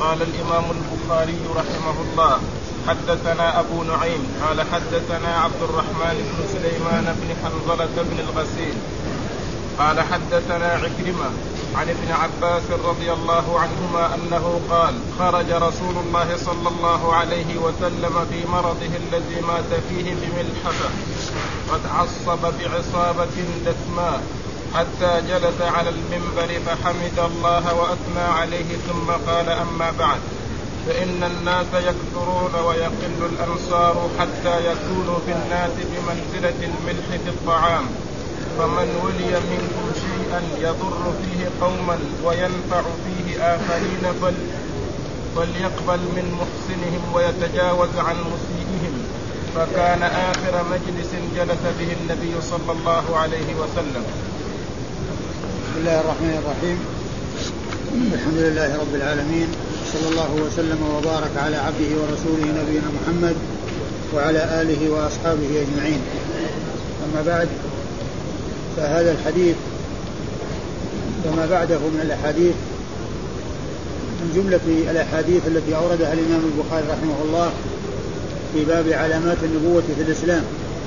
قال الإمام البخاري رحمه الله: حدثنا أبو نعيم قال حدثنا عبد الرحمن بن سليمان بن حنظلة بن الغسيل قال حدثنا عكرمة عن ابن عباس رضي الله عنهما أنه قال: خرج رسول الله صلى الله عليه وسلم في مرضه الذي مات فيه بملحفة قد عصب بعصابة دسماء حتى جلس على المنبر فحمد الله وأثنى عليه ثم قال: أما بعد، فإن الناس يكثرون ويقل الأنصار حتى يكونوا في الناس بمنزلة الملح في الطعام، فمن ولي منكم شيئا يضر فيه قوما وينفع فيه آخرين فليقبل من محسنهم ويتجاوز عن مسيئهم. فكان آخر مجلس جلس به النبي صلى الله عليه وسلم. بسم الله الرحمن الرحيم. الحمد لله رب العالمين، صلى الله وسلم وبارك على عبده ورسوله نبينا محمد وعلى آله وأصحابه أجمعين. أما بعد، فهذا الحديث وما بعده من الأحاديث من جملة الأحاديث التي أوردها الإمام البخاري رحمه الله في باب علامات النبوة في الإسلام.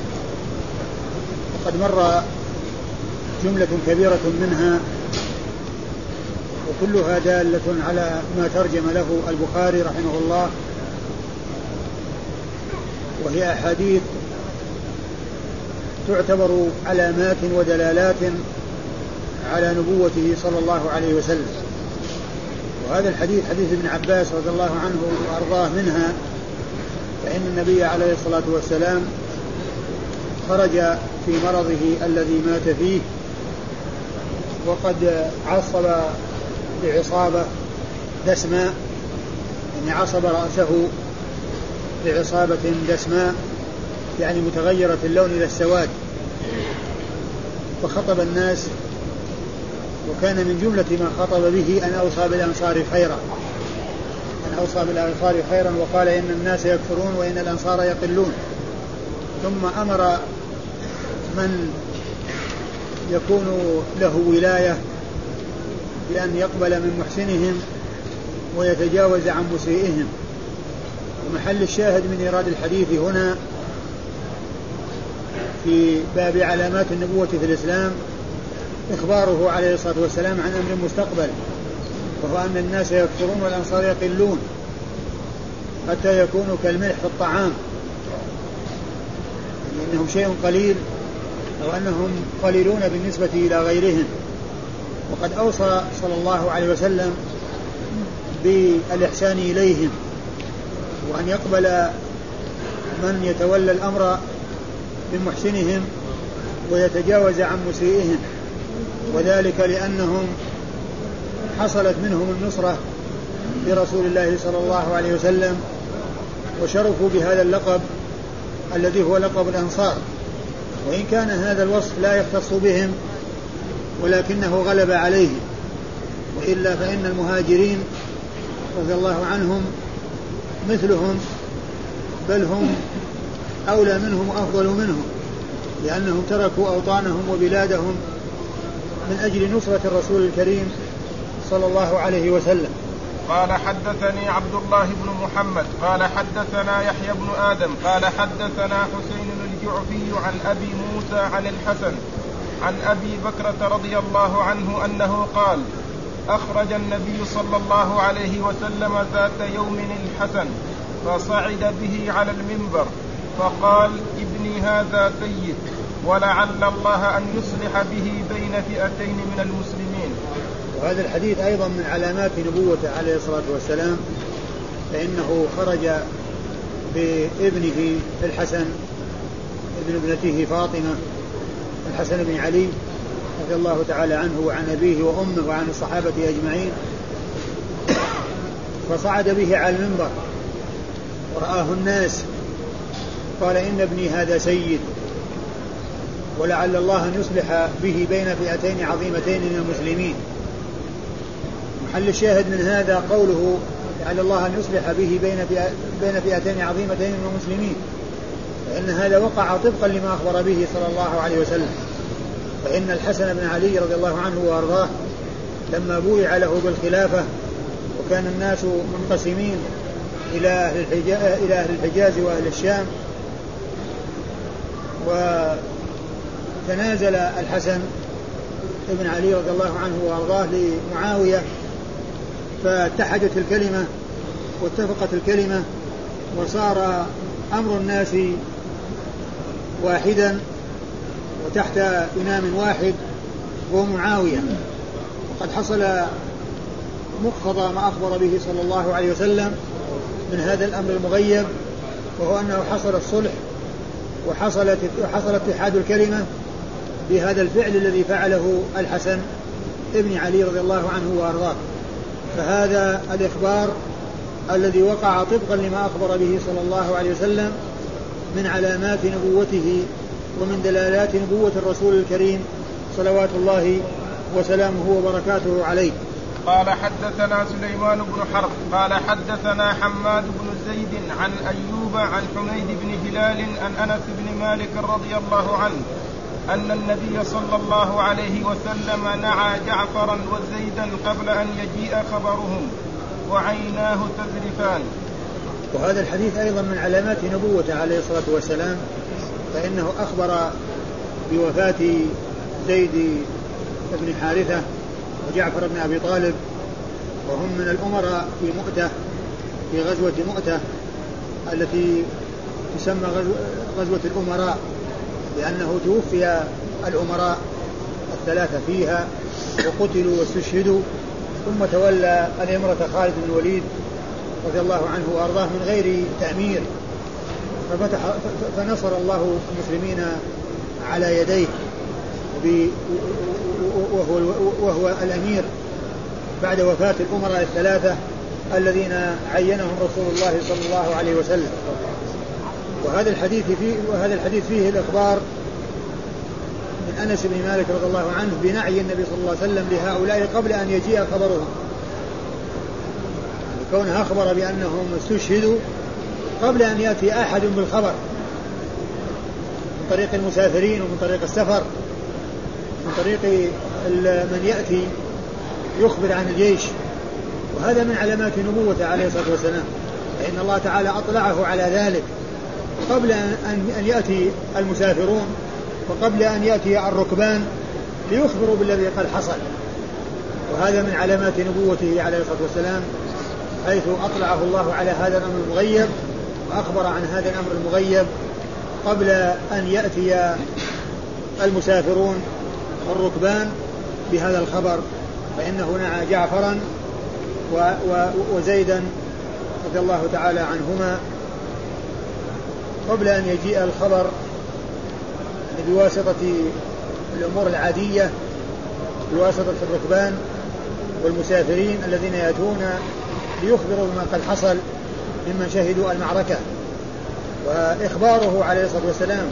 وقد مر جملة كبيرة منها وكلها دالة على ما ترجم له البخاري رحمه الله، وهي أحاديث تعتبر علامات ودلالات على نبوته صلى الله عليه وسلم. وهذا الحديث حديث ابن عباس رضي الله عنه وأرضاه منها، فإن النبي عليه الصلاة والسلام خرج في مرضه الذي مات فيه وقد عصب بعصابة دسماء، يعني عصب رأسه بعصابة دسماء يعني متغيرة اللون إلى السواد، فخطب الناس، وكان من جملة ما خطب به أن أوصى بالأنصار خيرا وقال: إن الناس يكثرون وإن الأنصار يقلون. ثم أمر من يكون له ولاية بأن يقبل من محسنهم ويتجاوز عن مسيئهم. ومحل الشاهد من إيراد الحديث هنا في باب علامات النبوة في الإسلام إخباره عليه الصلاة والسلام عن أمر مستقبل، وهو أن الناس يكثرون والأنصار يقلون حتى يكونوا كالملح في الطعام، لأنهم شيء قليل أو أنهم قليلون بالنسبة إلى غيرهم. وقد أوصى صلى الله عليه وسلم بالإحسان إليهم وأن يقبل من يتولى الأمر من محسنهم ويتجاوز عن مسيئهم، وذلك لأنهم حصلت منهم النصرة لرسول الله صلى الله عليه وسلم وشرفوا بهذا اللقب الذي هو لقب الأنصار، وإن كان هذا الوصف لا يختص بهم ولكنه غلب عليهم، وإلا فإن المهاجرين رضي الله عنهم مثلهم، بل هم أولى منهم وأفضل منهم، لأنهم تركوا أوطانهم وبلادهم من أجل نصرة الرسول الكريم صلى الله عليه وسلم. قال: حدثني عبد الله بن محمد قال حدثنا يحيى بن آدم قال حدثنا حسين الجعفي عن أبي موسى عن الحسن عن أبي بكرة رضي الله عنه أنه قال: أخرج النبي صلى الله عليه وسلم ذات يوم الحسن فصعد به على المنبر فقال: ابني هذا سيد، ولعل الله أن يصلح به بين فئتين من المسلمين. وهذا الحديث أيضا من علامات نبوته عليه الصلاة والسلام، فإنه خرج بابنه الحسن ابن ابنته فاطمة الحسن بن علي رضي الله تعالى عنه وعن أبيه وأمه وعن الصحابة أجمعين، فصعد به على المنبر ورآه الناس، قال: إن ابني هذا سيد، ولعل الله أن يصلح به بين فئتين عظيمتين من المسلمين. محل الشاهد من هذا قوله: لعل الله أن يصلح به بين فئتين عظيمتين من المسلمين، فإن هذا وقع طبقا لما أخبر به صلى الله عليه وسلم. فإن الحسن بن علي رضي الله عنه وأرضاه لما بويع له بالخلافة وكان الناس منقسمين إلى أهل الحجاز وأهل الشام. وتنازل الحسن ابن علي رضي الله عنه وأرضاه لمعاوية، فاتحدت الكلمة واتفقت الكلمة، وصار أمر الناس واحدا وتحت إمام واحد وهو معاوية. وقد حصل مقتضى ما أخبر به صلى الله عليه وسلم من هذا الأمر المغيب، وهو أنه حصل الصلح وحصل اتحاد الكلمة بهذا الفعل الذي فعله الحسن ابن علي رضي الله عنه وأرضاه. فهذا الإخبار الذي وقع طبقا لما أخبر به صلى الله عليه وسلم من علامات نبوته ومن دلالات نبوة الرسول الكريم صلوات الله وسلامه وبركاته عليه. قال حدثنا سليمان بن حرب قال حدثنا حماد بن زيد عن أيوب عن حميد بن هلال عن أنس بن مالك رضي الله عنه أن النبي صلى الله عليه وسلم نعى جعفرا وزيدا قبل أن يجيء خبرهم وعيناه تذرفان. وهذا الحديث أيضا من علامات نبوته عليه الصلاة والسلام، فإنه أخبر بوفاة زيد بن حارثة وجعفر بن أبي طالب، وهم من الأمراء في مؤتة، في غزوة مؤتة التي تسمى غزوة الأمراء، لأنه توفي الأمراء الثلاثة فيها وقتلوا واستشهدوا، ثم تولى الإمرة خالد بن الوليد رضي الله عنه وأرضاه من غير تأمير، فنصر الله المسلمين على يديه وهو الأمير بعد وفاة الأمراء الثلاثة الذين عينهم رسول الله صلى الله عليه وسلم. وهذا الحديث فيه الإخبار من أنس بن مالك رضي الله عنه بنعي النبي صلى الله عليه وسلم لهؤلاء قبل أن يجيء خبرهم، كونه أخبر بأنهم استشهدوا قبل أن يأتي أحد بالخبر من طريق المسافرين ومن طريق السفر، من طريق من يأتي يخبر عن الجيش. وهذا من علامات نبوته عليه الصلاة والسلام، فإن الله تعالى أطلعه على ذلك قبل أن يأتي المسافرون وقبل أن يأتي الركبان ليخبروا بالذي قد حصل. وهذا من علامات نبوته عليه الصلاة والسلام، حيث أطلعه الله على هذا الأمر المغيب وأخبر عن هذا الأمر المغيب قبل أن يأتي المسافرون والركبان بهذا الخبر. فإنه نعى جعفرا وزيدا رضي الله تعالى عنهما قبل أن يجيء الخبر بواسطة الأمور العادية، بواسطة الركبان والمسافرين الذين يأتون ليخبروا بما قد حصل ممن شهدوا المعركة. وإخباره عليه الصلاة والسلام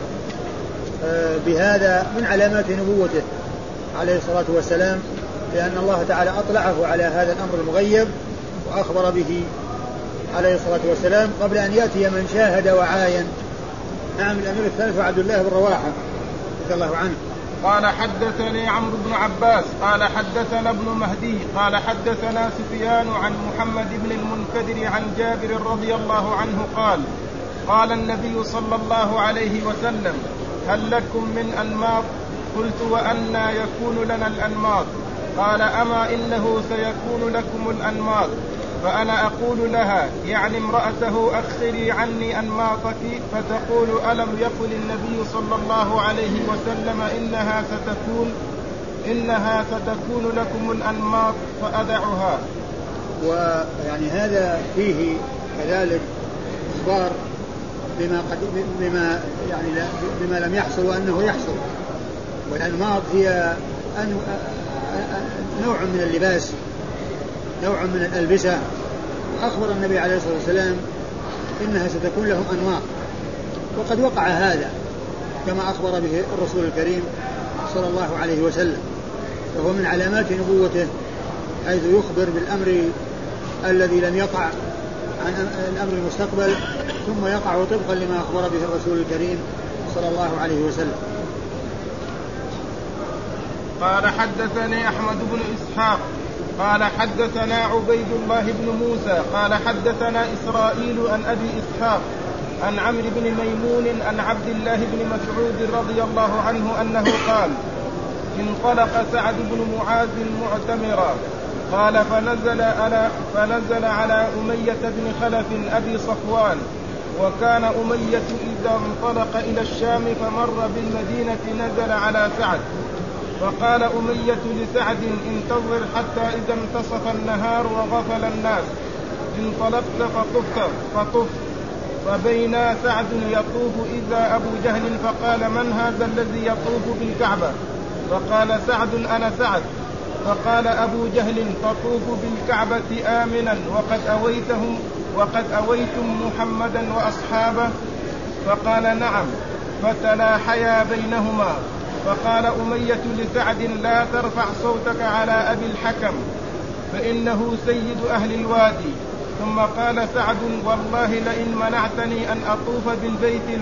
بهذا من علامات نبوته عليه الصلاة والسلام، لأن الله تعالى أطلعه على هذا الأمر المغيب وأخبر به عليه الصلاة والسلام قبل أن يأتي من شاهد وعاين. نعم. الأمير الثالث عبد الله بن رواحة رضي الله عنه قال حدثني عمرو بن عباس قال حدثنا ابن مهدي قال حدثنا سفيان عن محمد بن المنكدر عن جابر رضي الله عنه قال النبي صلى الله عليه وسلم هل لكم من أنماط؟ قلت وأنى يكون لنا الأنماط؟ قال أما إنه سيكون لكم الأنماط. فأنا أقول لها يعني امرأته أخري عني أنماطك، فتقول ألم يقل النبي صلى الله عليه وسلم إنها ستكون لكم الأنماط فأدعها. ويعني هذا فيه كذلك إخبار بما لم يحصل وأنه يحصل. والأنماط هي نوع من اللباس، نوع من الألبسة. وأخبر النبي عليه الصلاة والسلام إنها ستكون لهم أنواط، وقد وقع هذا كما أخبر به الرسول الكريم صلى الله عليه وسلم. وهو من علامات نبوته حيث يخبر بالأمر الذي لم يقع عن الأمر المستقبل ثم يقع طبقا لما أخبر به الرسول الكريم صلى الله عليه وسلم. قال حدثني أحمد بن إسحاق قال حدثنا عبيد الله بن موسى قال حدثنا إسرائيل عن أبي إسحاق عن عمرو بن ميمون عن عبد الله بن مسعود رضي الله عنه أنه قال انطلق سعد بن معاذ معتمرا قال فنزل على أمية بن خلف أبي صفوان وكان أمية إذا انطلق إلى الشام فمر بالمدينة نزل على سعد فقال أمية لسعد انتظر حتى إذا انتصف النهار وغفل الناس انطلقت فطف فبينا سعد يطوف إذا أبو جهل فقال من هذا الذي يطوف بالكعبة فقال سعد أنا سعد فقال أبو جهل تطوف بالكعبة آمنا وقد أويتم محمدا وأصحابه فقال نعم فتلاحيا بينهما فقال أمية لسعد لا ترفع صوتك على أبي الحكم فإنه سيد أهل الوادي ثم قال سعد والله لئن منعتني أن أطوف بالبيت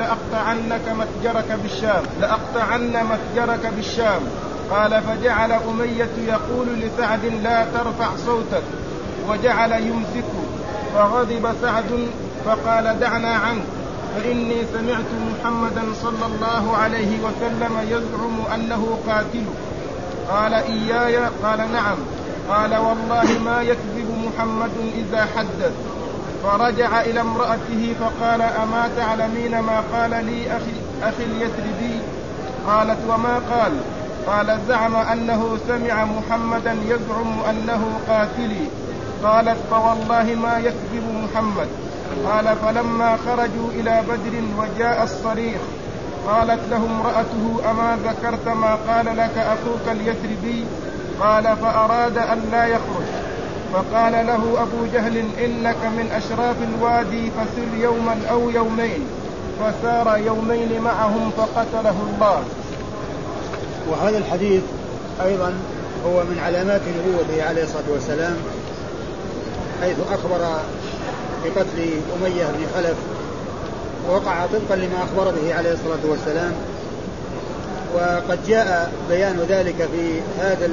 لأقطعن متجرك بالشام قال فجعل أمية يقول لسعد لا ترفع صوتك وجعل يمسكه فغضب سعد فقال دعنا عنك فإني سمعت محمدا صلى الله عليه وسلم يزعم أنه قاتل قال إياي قال نعم قال والله ما يكذب محمد إذا حدث فرجع إلى امرأته فقال أما تعلمين ما قال لي أخي اليثربي قالت وما قال قال زعم أنه سمع محمدا يزعم أنه قاتلي قالت فوالله ما يكذب محمد قال فلما خرجوا إلى بدر وجاء الصريخ قالت له امرأته أما ذكرت ما قال لك أخوك اليثربي قال فأراد أن لا يخرج فقال له أبو جهل إنك من أشراف الوادي فسر يوما أو يومين فسار يومين معهم فقتله الله. وهذا الحديث أيضا هو من علامات نبوته عليه الصلاة والسلام حيث أخبر بقتل أمية بن خلف ووقع طبقا لما أخبر به عليه الصلاة والسلام. وقد جاء بيان ذلك في هذا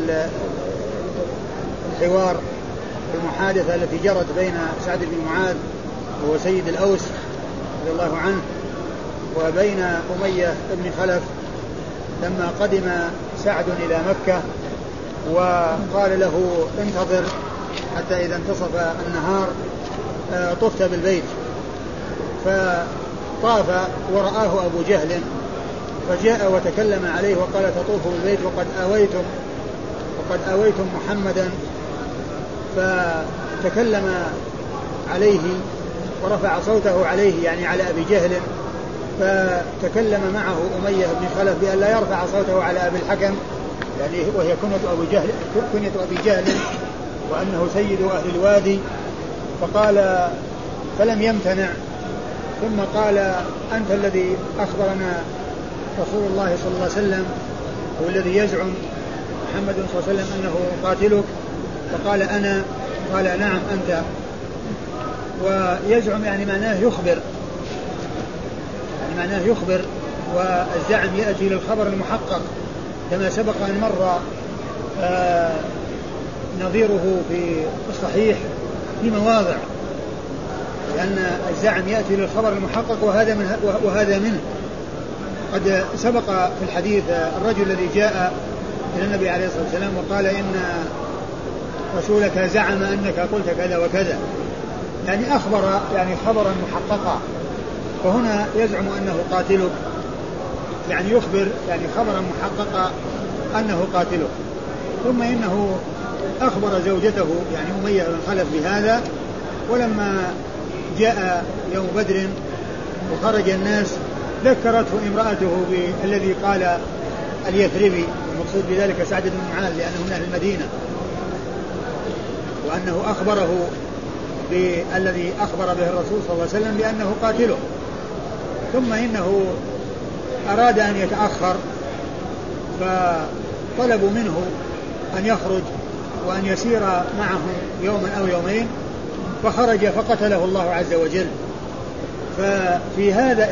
الحوار المحادثة التي جرت بين سعد بن معاذ وهو سيد الأوس رضي الله عنه وبين أمية بن خلف لما قدم سعد إلى مكة وقال له انتظر حتى إذا انتصف النهار طفت بالبيت فطاف ورآه أبو جهل فجاء وتكلم عليه وقال تطوف بالبيت وقد أويتم محمدا فتكلم عليه ورفع صوته عليه يعني على أبي جهل فتكلم معه أمية بن خلف بأن لا يرفع صوته على أبي الحكم يعني وهي كنية أبي جهل وأنه سيد أهل الوادي فقال فلم يمتنع ثم قال أنت الذي أخبرنا رسول الله صلى الله عليه وسلم هو الذي يزعم محمد صلى الله عليه وسلم أنه قاتلك فقال أنا قال نعم أنت ويزعم يعني معناه يخبر والزعم يأتي للخبر المحقق كما سبق أن مر نظيره في الصحيح في مواضع لأن الزعم يأتي للخبر المحقق وهذا منه. قد سبق في الحديث الرجل الذي جاء إلى النبي عليه الصلاة والسلام وقال إن رسولك زعم أنك قلت كذا وكذا يعني أخبر يعني خبرا محققا وهنا يزعم أنه قاتلك يعني يخبر يعني خبرا محققا أنه قاتلك. ثم إنه أخبر زوجته يعني أمية بن خلف بهذا ولما جاء يوم بدر وخرج الناس ذكرته امرأته بالذي قال اليثربي المقصود بذلك سعد بن معاذ لأنه من أهل المدينة وأنه أخبره بالذي أخبر به الرسول صلى الله عليه وسلم بأنه قاتله. ثم إنه أراد أن يتأخر فطلبوا منه أن يخرج وأن يسير معهم يوما أو يومين فخرج فقتله الله عز وجل. ففي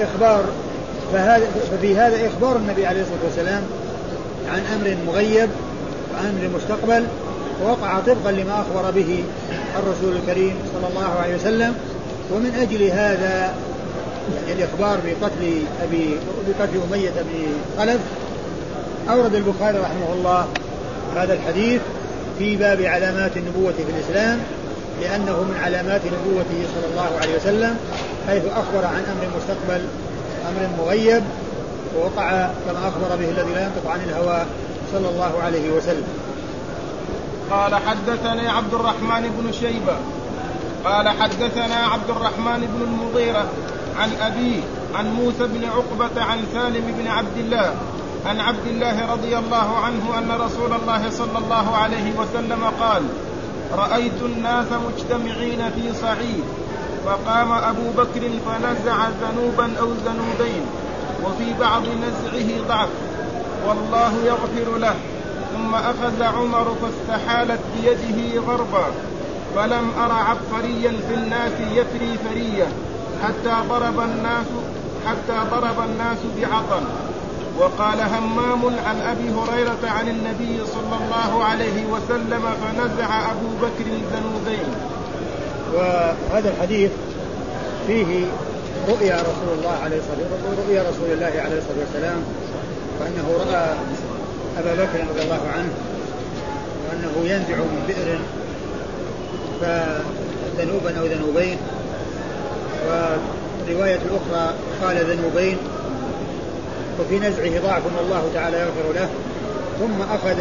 هذا إخبار النبي عليه الصلاة والسلام عن أمر مغيب وأمر مستقبل ووقع طبقا لما أخبر به الرسول الكريم صلى الله عليه وسلم. ومن أجل هذا يعني الإخبار بقتل أمية بن خلف أورد البخاري رحمه الله هذا الحديث في باب علامات النبوة في الإسلام، لأنه من علامات نبوته صلى الله عليه وسلم، حيث أخبر عن أمر مستقبل، أمر مغيب، ووقع كما أخبر به الذي لا ينطق عن الهوى صلى الله عليه وسلم. قال حدثني عبد الرحمن بن شيبة قال حدثنا عبد الرحمن بن المغيرة عن أبيه عن موسى بن عقبة عن سالم بن عبد الله عن عبد الله رضي الله عنه أن رسول الله صلى الله عليه وسلم قال: رأيت الناس مجتمعين في صعيد، فقام أبو بكر فنزع ذنوبا أو ذنوبين، وفي بعض نزعه ضعف، والله يغفر له، ثم أخذ عمر فاستحالت بيده غربا، فلم أر عبقريا في الناس يفري فرية حتى ضرب الناس بعطن. وقال همام عن أبي هريرة عن النبي صلى الله عليه وسلم: فنزع أبو بكر الذنوبين. وهذا الحديث فيه رؤيا رسول الله عليه الصلاة والسلام، وأنه رأى أبا بكر رضي الله عنه وأنه ينزع من بئر فذنوبا أو ذنوبين، ورواية الأخرى قال ذنوبين، وفي نزعه ضعف والله تعالى يغفر له. ثم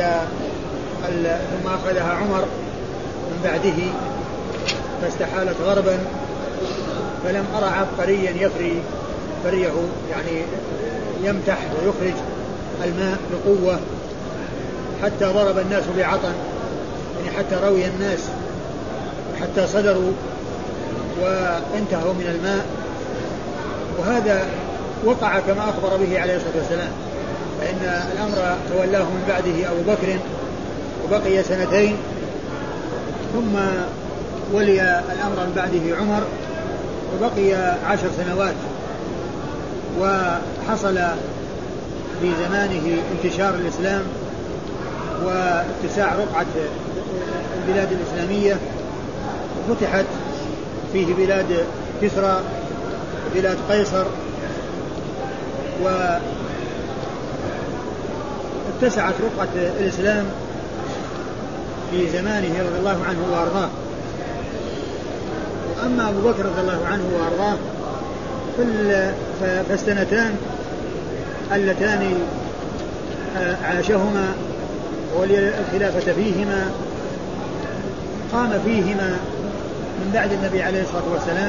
أخذها عمر من بعده فاستحالت غربا، فلم أرى عبقريا يفري فريه، يعني يمتح ويخرج الماء بقوة حتى ضرب الناس بعطن، يعني حتى روي الناس حتى صدروا وانتهوا من الماء. وهذا وقع كما أخبر به عليه الصلاة والسلام، فإن الأمر تولاه من بعده أبو بكر وبقي 2 سنين، ثم ولي الأمر من بعده عمر وبقي 10 سنوات. وحصل في زمانه انتشار الإسلام واتساع رقعة البلاد الإسلامية، وفتحت فيه بلاد كسرى وبلاد قيصر، واتسعت رقعة الإسلام في زمانه رضي الله عنه وأرضاه. وأما أبو بكر رضي الله عنه وأرضاه فالسنتان اللتان عاشهما ولي الخلافة فيهما قام فيهما من بعد النبي عليه الصلاة والسلام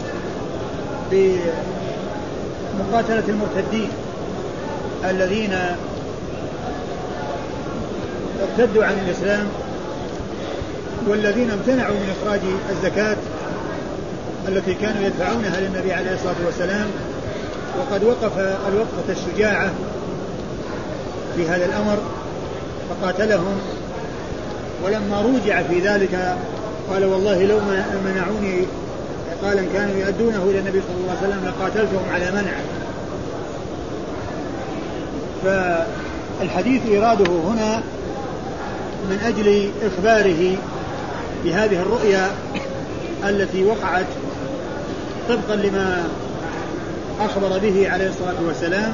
بمقاتلة المرتدين الذين ارتدوا عن الإسلام، والذين امتنعوا من إخراج الزكاة التي كانوا يدفعونها للنبي عليه الصلاة والسلام. وقد وقف الوقفة الشجاعة في هذا الأمر فقاتلهم، ولما رجع في ذلك قال: والله لو منعوني قال كانوا يؤدونه إلى النبي صلى الله عليه وسلم لقاتلتهم على منع. فالحديث إراده هنا من أجل إخباره بهذه الرؤيا التي وقعت طبقا لما أخبر به عليه الصلاة والسلام،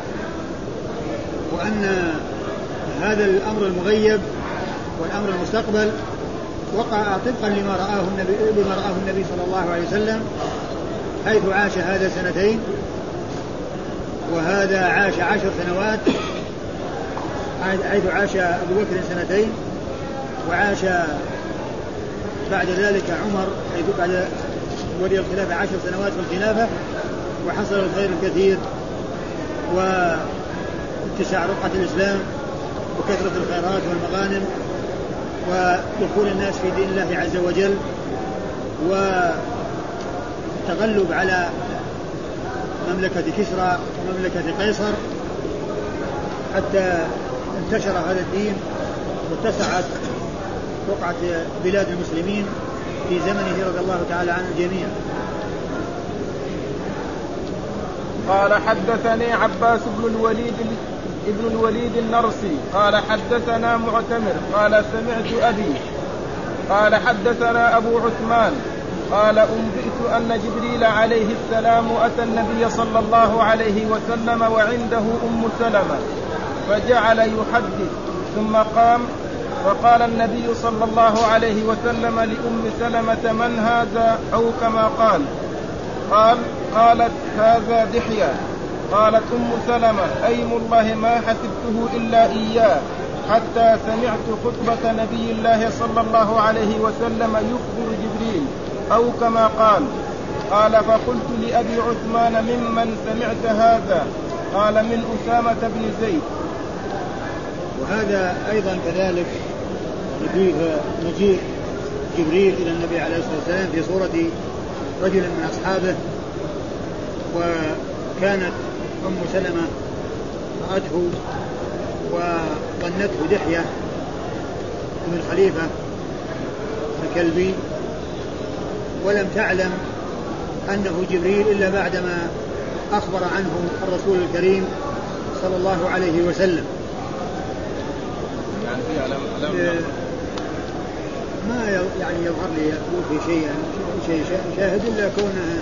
وأن هذا الأمر المغيب والأمر المستقبل وقع طبقا لما رآه النبي صلى الله عليه وسلم، حيث عاش هذا 2 سنين وهذا عاش 10 سنوات، حيث عاش أبو بكر 2 سنين وعاش بعد ذلك عمر، حيث بعد ولي الخلافة 10 سنوات في الخلافة، وحصل الخير الكثير واتساع رقعة الإسلام وكثرة الخيرات والمغانم ودخول الناس في دين الله عز وجل والتغلب على مملكة كسرى ومملكة قيصر، حتى انتشر هذا الدين واتسعت رقعة بلاد المسلمين في زمنه رضي الله تعالى عن الجميع. قال حدثني عباس بن الوليد ابن الوليد النرسي قال حدثنا معتمر قال سمعت أبي قال حدثنا أبو عثمان قال أنبئت أن جبريل عليه السلام أتى النبي صلى الله عليه وسلم وعنده سلمة فجعل يحدث ثم قام فقال النبي صلى الله عليه وسلم سلمة من هذا أو كما قالت هذا دحية. قالت سلمة أيم الله ما حسبته إلا إياه حتى سمعت خطبة نبي الله صلى الله عليه وسلم يخبر جبريل أو كما قال فقلت لأبي عثمان ممن سمعت هذا؟ قال من أسامة بن زيد. وهذا أيضا كذلك مجيء جبريل إلى النبي عليه الصلاة والسلام في صورة رجل من أصحابه، وكانت سلمة رأته وظنته دحية من الخليفة الكلبي، ولم تعلم أنه جبريل إلا بعدما أخبر عنه الرسول الكريم صلى الله عليه وسلم. ما يعني يظهر لي في شيء شاهد إلا كونه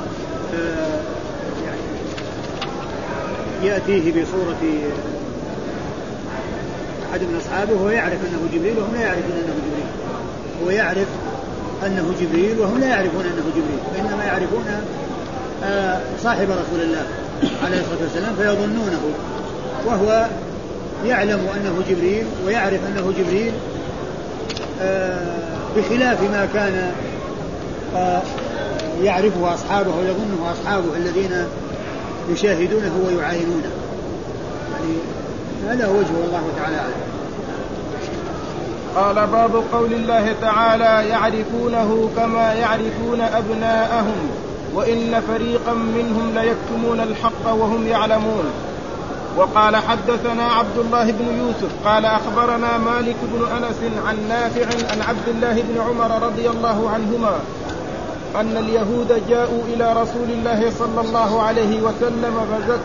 يعني يأتيه بصورة أحد من أصحابه وهو يعرف أنه جبريل وهم لا يعرفون أنه جبريل، هو يعرف أنه جبريل وهم لا يعرفون أنه جبريل، وإنما يعرفون صاحب رسول الله عليه الصلاة والسلام فيظنونه، وهو يعلم أنه جبريل ويعرف أنه جبريل بخلاف ما كان يعرفه أصحابه ويظنه أصحابه الذين يشاهدونه ويعاينونه. يعني هذا هو وجه الله تعالى أعلم. قال باب قول الله تعالى يعرفونه كما يعرفون أبناءهم وإن فريقا منهم ليكتمون الحق وهم يعلمون. وقال حدثنا عبد الله بن يوسف قال أخبرنا مالك بن أنس عن نافع عن عبد الله بن عمر رضي الله عنهما أن اليهود جاءوا إلى رسول الله صلى الله عليه وسلم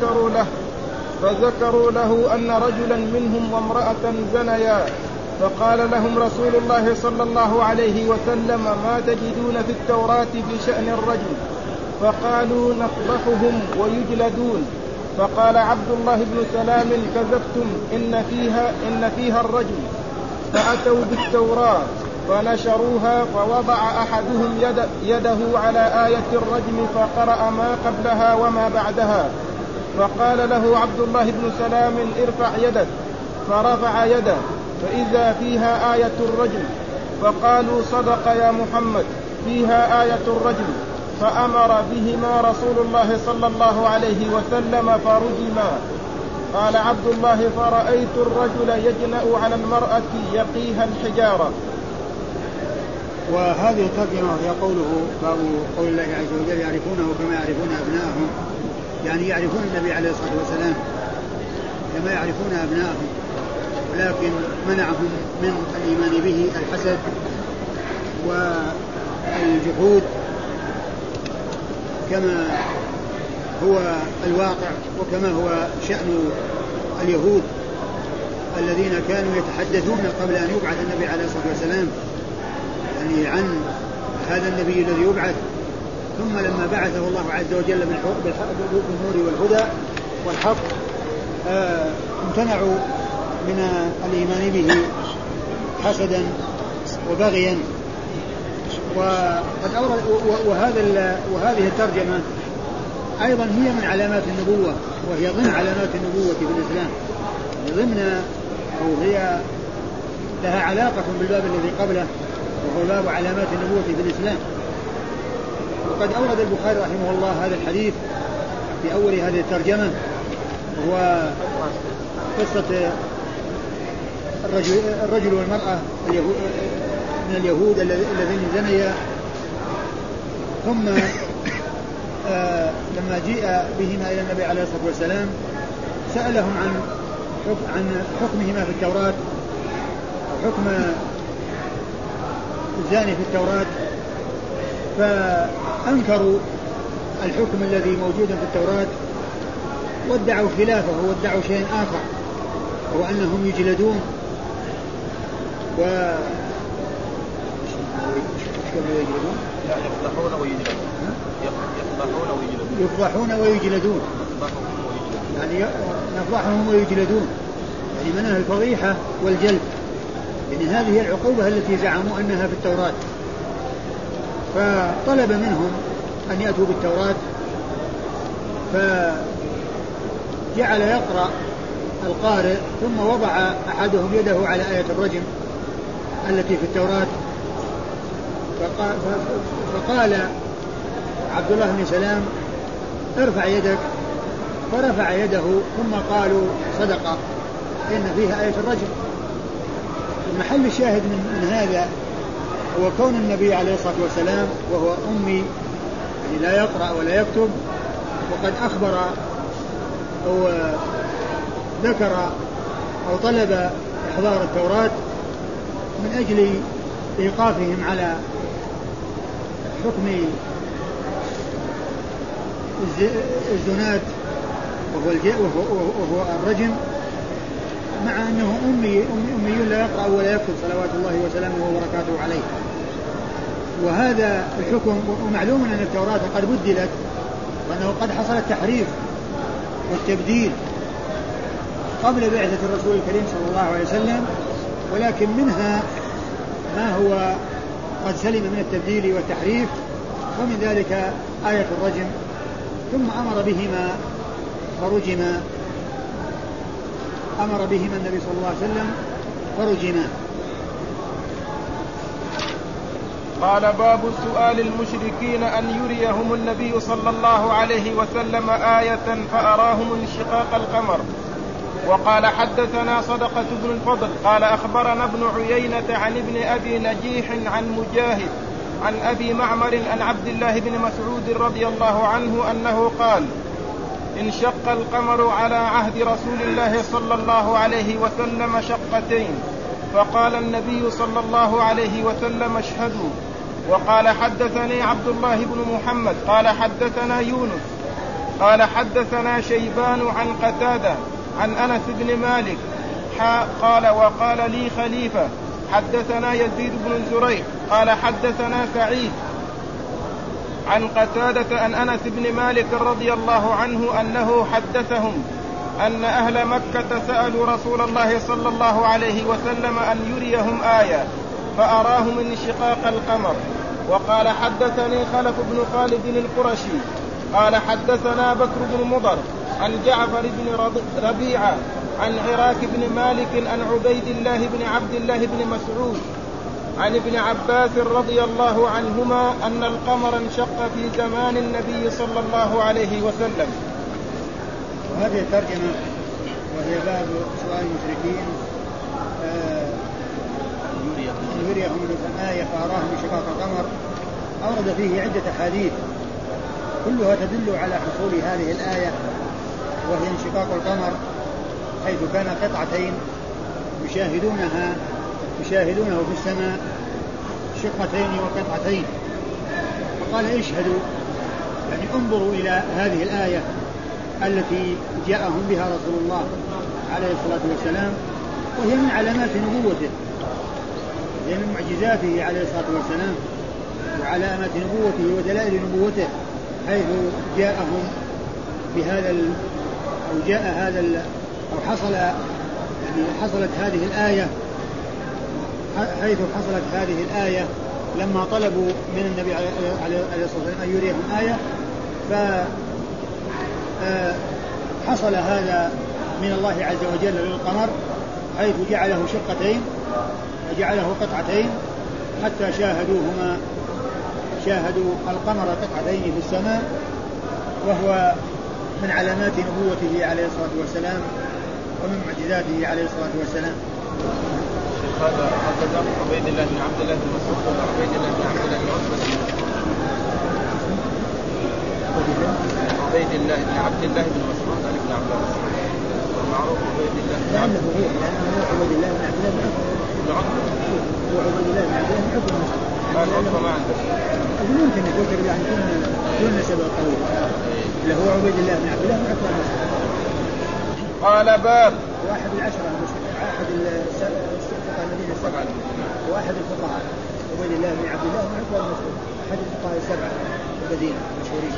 فذكروا له أن رجلا منهم وامرأة زنيا، فقال لهم رسول الله صلى الله عليه وسلم ما تجدون في التوراة في شأن الرجل؟ فقالوا نفضحهم ويجلدون. فقال عبد الله بن سلام كذبتم إن فيها الرجل. فأتوا بالتوراة فنشروها فوضع أحدهم يده على آية الرجم فقرأ ما قبلها وما بعدها، فقال له عبد الله بن سلام ارفع يدك، فرفع يده فإذا فيها آية الرجم، فقالوا صدق يا محمد فيها آية الرجم، فأمر بهما رسول الله صلى الله عليه وسلم فرجما. قال عبد الله فرأيت الرجل يجنأ على المرأة يقيها الحجارة. وهذه الترجمة هي باب قول الله عز وجل يعرفونه كما يعرفون أبناءهم، يعني يعرفون النبي عليه الصلاة والسلام كما يعرفون أبناءهم، ولكن منعهم من الإيمان به الحسد والجحود كما هو الواقع وكما هو شأن اليهود الذين كانوا يتحدثون قبل أن يبعث النبي عليه الصلاة والسلام يعني عن هذا النبي الذي يبعث، ثم لما بعثه الله عز وجل بالنور والهدى والحق امتنعوا من الإيمان به حسدا وبغيا. وهذه الترجمة أيضا هي من علامات النبوة، وهي ضمن علامات النبوة في الإسلام، أو هي لها علاقة بالباب الذي قبله وهو باب علامات النبوة في الإسلام. وقد أورد البخاري رحمه الله هذا الحديث في أول هذه الترجمة، وهو قصة الرجل والمرأة من اليهود الذين زنيا، ثم لما جيء بهما إلى النبي عليه الصلاة والسلام سألهم عن حكمهما في التوراة أو حكم الزاني في التوراة، فأنكروا الحكم الذي موجود في التوراة وادعوا خلافه وادعوا شيء آخر، وأنهم يجلدون يفضحون ويجلدون يعني نفضحهم ويجلدون يعني منها الفضيحة والجلد يعني هذه العقوبة التي زعموا أنها في التوراة. فطلب منهم أن يأتوا بالتوراة فجعل يقرأ القارئ ثم وضع أحدهم يده على آية الرجم التي في التوراة فقال عبد الله بن سلام ارفع يدك فرفع يده ثم قالوا صدق إن فيها آية الرجم. المحل الشاهد من هذا هو كون النبي عليه الصلاة والسلام وهو أمي يعني لا يقرأ ولا يكتب وقد أخبر أو ذكر أو طلب إحضار التوراة من أجل إيقافهم على حكم الزنات وهو الرجم مع أنه أمي لا يقرأ ولا يكتب صلوات الله وسلامه وبركاته عليه. وهذا الحكم ومعلوم أن التوراة قد بدلت وأنه قد حصل التحريف والتبديل قبل بعثة الرسول الكريم صلى الله عليه وسلم ولكن منها ما هو قد سلم من التبديل والتحريف ومن ذلك آية الرجم ثم أمر بهما النبي صلى الله عليه وسلم فرجما. قال باب سؤال المشركين أن يريهم النبي صلى الله عليه وسلم آية فأراهم انشقاق القمر. وقال حدثنا صدقة بن الفضل قال أخبرنا ابن عيينة عن ابن أبي نجيح عن مجاهد عن أبي معمر عن عبد الله بن مسعود رضي الله عنه أنه قال انشق القمر على عهد رسول الله صلى الله عليه وسلم شقتين فقال النبي صلى الله عليه وسلم اشهدوا. وقال حدثني عبد الله بن محمد قال حدثنا يونس قال حدثنا شيبان عن قتادة عن أنس بن مالك قال وقال لي خليفة حدثنا يزيد بن زريع قال حدثنا سعيد عن قتادة عن أنس بن مالك رضي الله عنه أنه حدثهم أن أهل مكة سألوا رسول الله صلى الله عليه وسلم أن يريهم آية فأراهم انشقاق القمر. وقال حدثني خلف بن خالد القرشي قال حدثنا بكر بن مضر عن جعفر بن ربيعة عن عراك بن مالك عن عبيد الله بن عبد الله بن مسعود عن ابن عباس رضي الله عنهما أن القمر انشق في زمان النبي صلى الله عليه وسلم. وهذه الترجمة وهي باب سؤال المشركين يريهم الآية فأراهم انشقاق القمر أورد فيه عدة أحاديث كلها تدل على حصول هذه الآية وهي انشقاق القمر حيث كان قطعتين يشاهدونه في السماء شقتين وقطعتين فقال اشهدوا يعني انظروا إلى هذه الآية التي جاءهم بها رسول الله عليه الصلاة والسلام وهي من علامات نبوته هي من معجزاته عليه الصلاة والسلام وعلامات نبوته ودلائل نبوته حيث جاءهم بهذا أو جاء هذا أو حصل يعني حصلت هذه الآية حيث حصلت هذه الآية لما طلبوا من النبي عليه الصلاة والسلام أن يريهم آية فحصل هذا من الله عز وجل للقمر حيث جعله شقتين وجعله قطعتين حتى شاهدوا القمر قطعتين في السماء وهو من علامات نبوته عليه الصلاة والسلام ومن معجزاته عليه الصلاة والسلام. هذا عبيد الله بن عبد الله بن مسعود وعبيد الله بن عبد الله بن عتبة عبيد الله بن عبد الله بن مسعود عن ابن عباس والمعروف عبيد الله لأنه عبيد الله بن عبد الله بن عتبة وعبيد الله بن عبد الله بن عتبة ما عنده ممكن يقول يعني كل نسبة قوية اللي هو عبيد الله بن عبد الله بن عتبة. قال باب واحد العشرة أحد الفقهاء الذين السبعة وأحد الفقهاء عبيد الله بن عبد الله بن عتبة المسعود أحد الفقهاء السبعة المدينة المشهورين.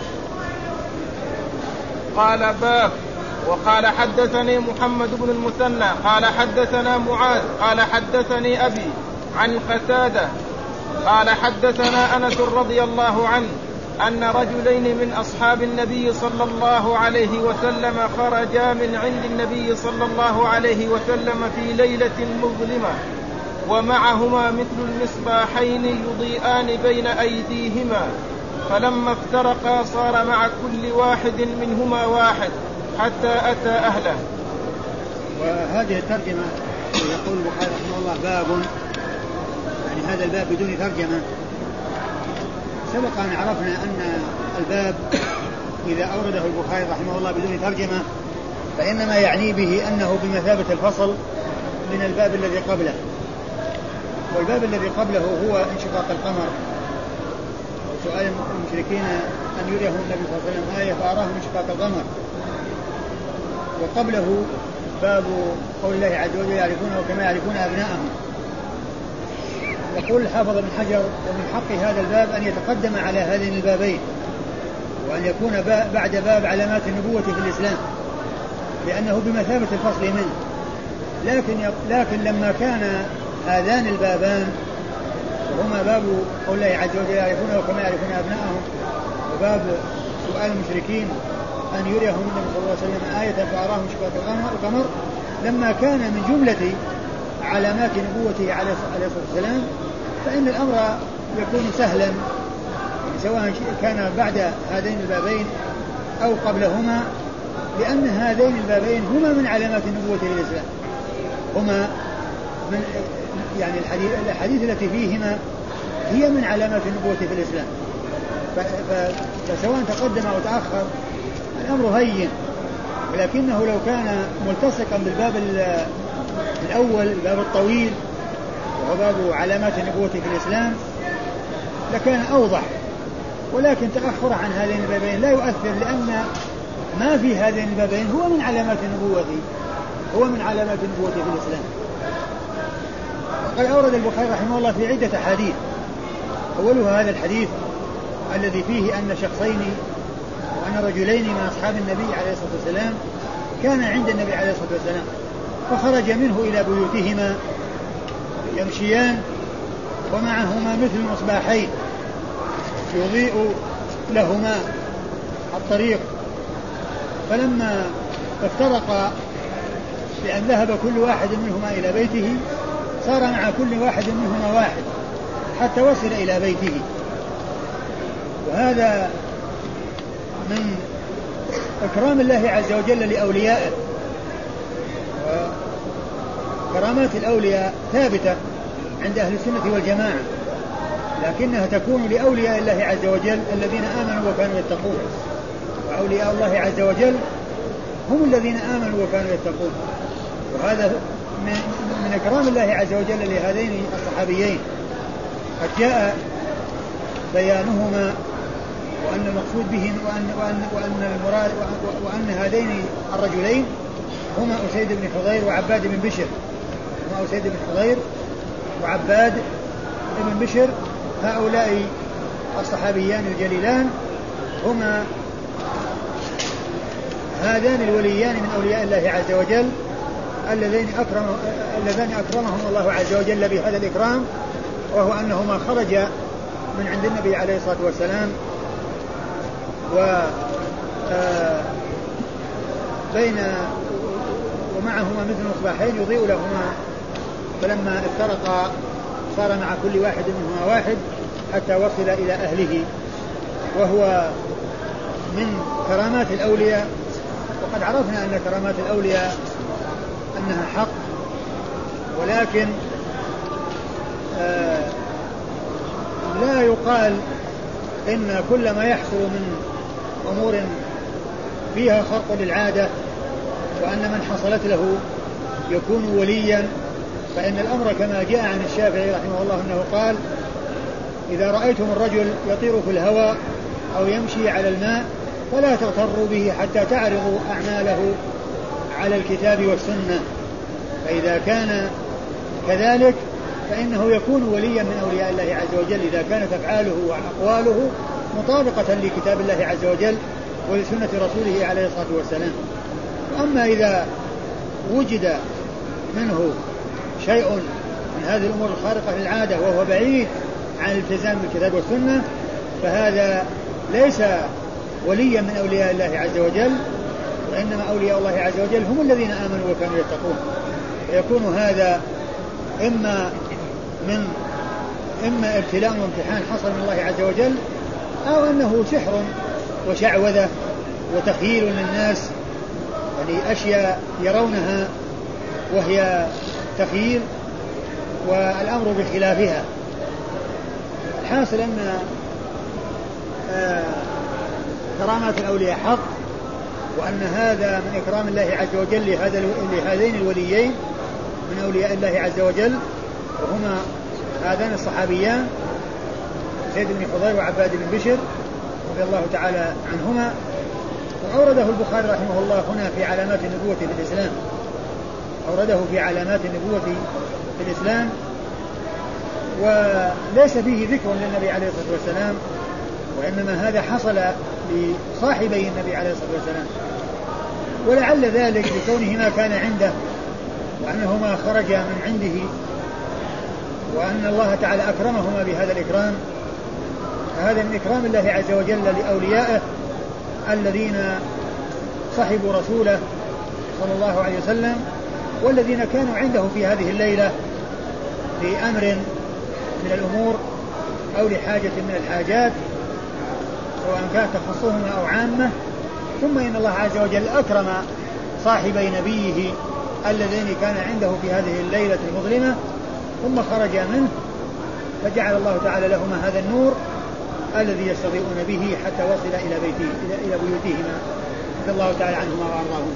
قال باب. وقال حدثني محمد بن المثنى قال حدثنا معاذ قال حدثني أبي عن قتادة قال حدثنا أنس رضي الله عنه أن رجلين من أصحاب النبي صلى الله عليه وسلم خرجا من عند النبي صلى الله عليه وسلم في ليلة مظلمة ومعهما مثل المصباحين يضيئان بين أيديهما فلما افترقا صار مع كل واحد منهما واحد حتى أتى أهله. وهذه الترجمة يقول البخاري رحمه الله باب، يعني هذا الباب بدون ترجمة. سبق أن عرفنا أن الباب إذا أورده البخاري رحمه الله بدون ترجمة فإنما يعني به أنه بمثابة الفصل من الباب الذي قبله. والباب الذي قبله هو انشقاق القمر وسؤال المشركين أن يريهم النبي صلى الله عليه وسلم آية فأراهم انشقاق القمر. وقبله باب قول الله عز وجل يعرفونه كما يعرفون أبناءهم. يقول الحافظ ابن حجر ومن حق هذا الباب أن يتقدم على هذين البابين وأن يكون بعد باب علامات النبوة في الإسلام لأنه بمثابة الفصل منه. لكن لما كان هذان البابان وهما باب قول الله عز وجل يعرفونه كما يعرفون أبناءهم وباب سؤال المشركين أن يريهم النبي صلى الله عليه وسلم آية فأراهم انشقاق القمر لما كان من جملة علامات نبوته عليه الصلاة والسلام فإن الأمر يكون سهلا سواء كان بعد هذين البابين أو قبلهما لأن هذين البابين هما من علامات النبوة للإسلام هما من يعني الحديث التي فيهما هي من علامات النبوة في الإسلام فسواء تقدم أو تأخر الأمر هين. ولكنه لو كان ملتصقا بالباب الأول الباب الطويل وهو باب علامات النبوة في الإسلام لكان أوضح. ولكن تأخر عن هذين البابين لا يؤثر لأن ما في هذين البابين هو من علامات النبوة في الإسلام. وقد أورد البخاري رحمه الله في عدة حديث أولها هذا الحديث الذي فيه أن شخصين وأن رجلين من أصحاب النبي عليه الصلاة والسلام كان عند النبي عليه الصلاة والسلام فخرج منه إلى بيوتهما يمشيان ومعهما مثل مصباحين يضيء لهما الطريق فلما افترقا لأن ذهب كل واحد منهما إلى بيته صار مع كل واحد منهما واحد حتى وصل إلى بيته. وهذا من إكرام الله عز وجل لأوليائه. وكرامات الأولياء ثابتة عند أهل السنة والجماعة لكنها تكون لأولياء الله عز وجل الذين آمنوا وكانوا يتقون. وأولياء الله عز وجل هم الذين آمنوا وكانوا يتقون. وهذا من إكرام الله عز وجل لهذين الصحابيين. قد جاء بيانهما وأن المقصود بهم وأن المراد وأن هذين الرجلين هما أسيد بن حضير وعباد بن بشر. هما أسيد بن حضير وعباد بن بشر هؤلاء الصحابيان الجليلان هما هذان الوليان من أولياء الله عز وجل اللذين أكرمهم الله عز وجل بهذا الإكرام وهو أنهما خرج من عند النبي عليه الصلاة والسلام ومعهما مثل مصباحين يضيء لهما فلما افترقا صار مع كل واحد منهما واحد حتى وصل إلى أهله. وهو من كرامات الأولياء. وقد عرفنا أن كرامات الأولياء أنها حق ولكن لا يقال إن كل ما يحصل من أمور فيها خرق للعادة وأن من حصلت له يكون وليا. فإن الأمر كما جاء عن الشافعي رحمه الله أنه قال إذا رأيتم الرجل يطير في الهواء أو يمشي على الماء فلا تغتروا به حتى تعرضوا أعماله على الكتاب والسنة. فإذا كان كذلك فإنه يكون وليا من أولياء الله عز وجل إذا كانت أفعاله وأقواله مطابقة لكتاب الله عز وجل ولسنة رسوله عليه الصلاة والسلام. وأما إذا وجد منه شيء من هذه الأمور الخارقة للعادة وهو بعيد عن الالتزام بالكتاب والسنة فهذا ليس وليا من أولياء الله عز وجل، وإنما أولياء الله عز وجل هم الذين آمنوا وكانوا يتقون. فيكون هذا إما ابتلاء وامتحان حصل من الله عز وجل، أو أنه سحر وشعوذة وتخييل للناس، يعني أشياء يرونها وهي تخييل والأمر بخلافها. الحاصل أن كرامات الأولياء حق، وأن هذا من إكرام الله عز وجل لهذين الوليين من أولياء الله عز وجل، وهما هذان الصحابيان زيد بن حضير وعباد بن بشر رضي الله تعالى عنهما. وأورده البخاري رحمه الله هنا في علامات النبوة في الإسلام، أورده في علامات النبوة في الإسلام، وليس فيه ذكر للنبي عليه الصلاة والسلام، وإنما هذا حصل لصاحبي النبي عليه الصلاة والسلام، ولعل ذلك لكونهما كان عنده وأنهما خرجا من عنده، وأن الله تعالى أكرمهما بهذا الإكرام. فهذا من إكرام الله عز وجل لأوليائه الذين صحبوا رسوله صلى الله عليه وسلم، والذين كانوا عنده في هذه الليلة لأمر من الأمور أو لحاجة من الحاجات، سواء كان تخصصهما أو عامة. ثم إن الله عز وجل أكرم صاحبي نبيه اللذين كان عنده في هذه الليلة المظلمة ثم خرج منه، فجعل الله تعالى لهما هذا النور الذي يستضيئون به حتى وصل إلى بيوتهما، رضي الله تعالى عنهما وأرضاهما.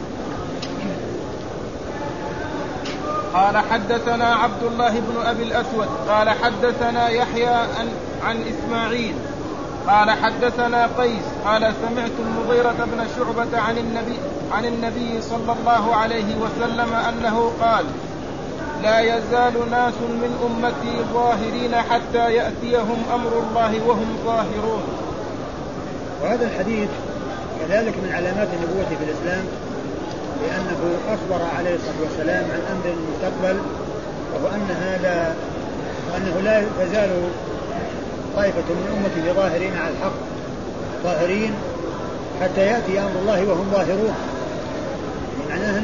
قال حدثنا عبد الله بن أبي الأسود قال حدثنا يحيى عن إسماعيل قال حدثنا قيس قال سمعت المغيرة بن شعبة عن النبي صلى الله عليه وسلم أنه قال: لا يزال ناس من أمتي ظاهرين حتى يأتيهم أمر الله وهم ظاهرون. وهذا الحديث كذلك من علامات النبوة في الإسلام، لأنه أخبر عليه الصلاة والسلام عن أمر المستقبل، وهو أنه لا تزال طائفة من أمته ظاهرين على الحق ظاهرين حتى يأتي أمر الله وهم ظاهرون. معناه